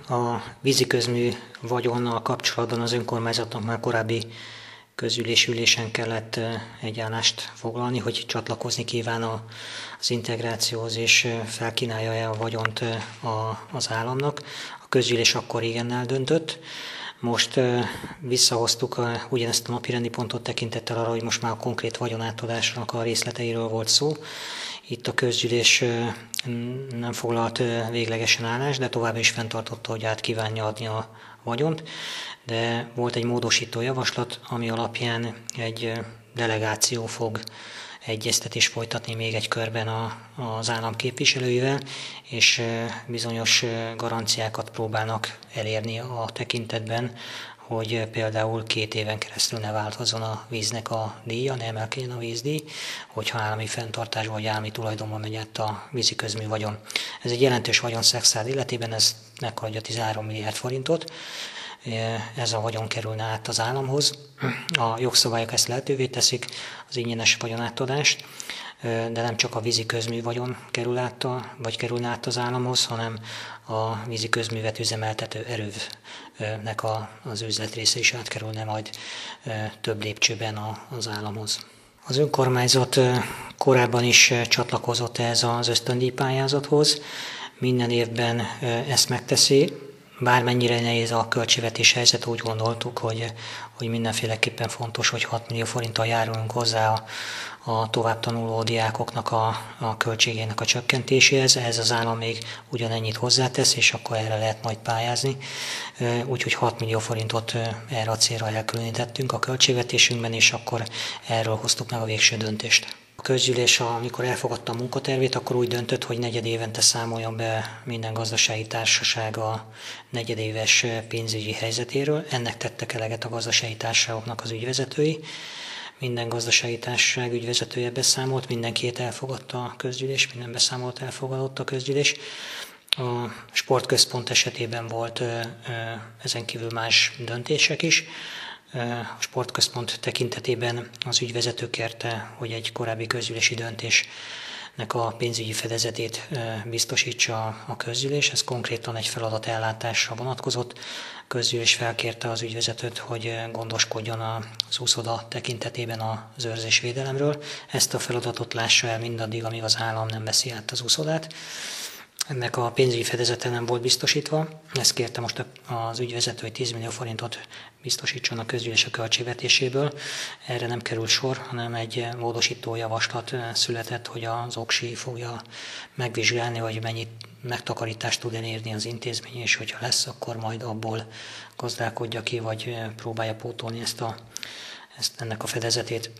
A víziközmű vagyonnal kapcsolatban az önkormányzatnak már korábbi közülésülésen kellett egy állást foglalni, hogy csatlakozni kíván az integrációhoz, és felkínálja-e a vagyont az államnak. A közgyűlés akkor igennel döntött. Most visszahoztuk ugyanezt a napirendi pontot tekintettel arra, hogy most már a konkrét vagyonátadásnak a részleteiről volt szó. Itt a közgyűlés nem foglalt véglegesen állást, de továbbra is fenntartotta, hogy át kívánja adni a vagyont. De volt egy módosító javaslat, ami alapján egy delegáció fog egyeztetést folytatni még egy körben az állam képviselőivel, és bizonyos garanciákat próbálnak elérni a tekintetben, hogy például 2 éven keresztül ne változzon a víznek a díja, ne emelkedjen a vízdíj, hogyha állami fenntartásba vagy állami tulajdonban megy át a víziközmű vagyon. Ez egy jelentős vagyonszegszár életében, ez meghaladja 13 milliárd forintot. Ez a vagyon kerülne át az államhoz. A jogszabályok ezt lehetővé teszik, az ingyenes vagyonátadást, de nem csak a vízi közmű vagyon kerülne át az államhoz, hanem a vízi közművet üzemeltető erőnek az üzletrésze is átkerülne majd több lépcsőben az államhoz. Az önkormányzat korábban is csatlakozott ehhez az ösztöndíjpályázathoz, minden évben ezt megteszi. Bármennyire nehéz a költségvetés helyzet, úgy gondoltuk, hogy mindenféleképpen fontos, hogy 6 millió forinttal járulunk hozzá a tovább tanuló diákoknak a költségének a csökkentéséhez. Ehhez az állam még ugyanennyit hozzátesz, és akkor erre lehet majd pályázni. Úgyhogy 6 millió forintot erre a célra elkülönítettünk a költségvetésünkben, és akkor erről hoztuk meg a végső döntést. A közgyűlés, amikor elfogadta a munkatervét, akkor úgy döntött, hogy negyedévente számoljon be minden gazdasági társaság a negyedéves pénzügyi helyzetéről. Ennek tettek eleget a gazdasági társaságoknak az ügyvezetői. Minden gazdasági társaság ügyvezetője beszámolt, mindenkit elfogadta a közgyűlés, minden beszámolt elfogadott a közgyűlés. A sportközpont esetében volt ezen kívül más döntések is. A sportközpont tekintetében az ügyvezető kérte, hogy egy korábbi közgyűlési döntésnek a pénzügyi fedezetét biztosítsa a közgyűlés. Ez konkrétan egy feladatellátásra vonatkozott. A közgyűlés felkérte az ügyvezetőt, hogy gondoskodjon az úszoda tekintetében az őrzésvédelemről. Ezt a feladatot lássa el mindaddig, amíg az állam nem veszi át az úszodát. Ennek a pénzügyi fedezete nem volt biztosítva. Ezt kérte most az ügyvezető, hogy 10 millió forintot biztosítson a közgyűlés a költségvetéséből. Erre nem került sor, hanem egy módosító javaslat született, hogy az OKSI fogja megvizsgálni, hogy mennyit megtakarítást tud elérni az intézmény, és hogyha lesz, akkor majd abból gazdálkodja ki, vagy próbálja pótolni ennek a fedezetét.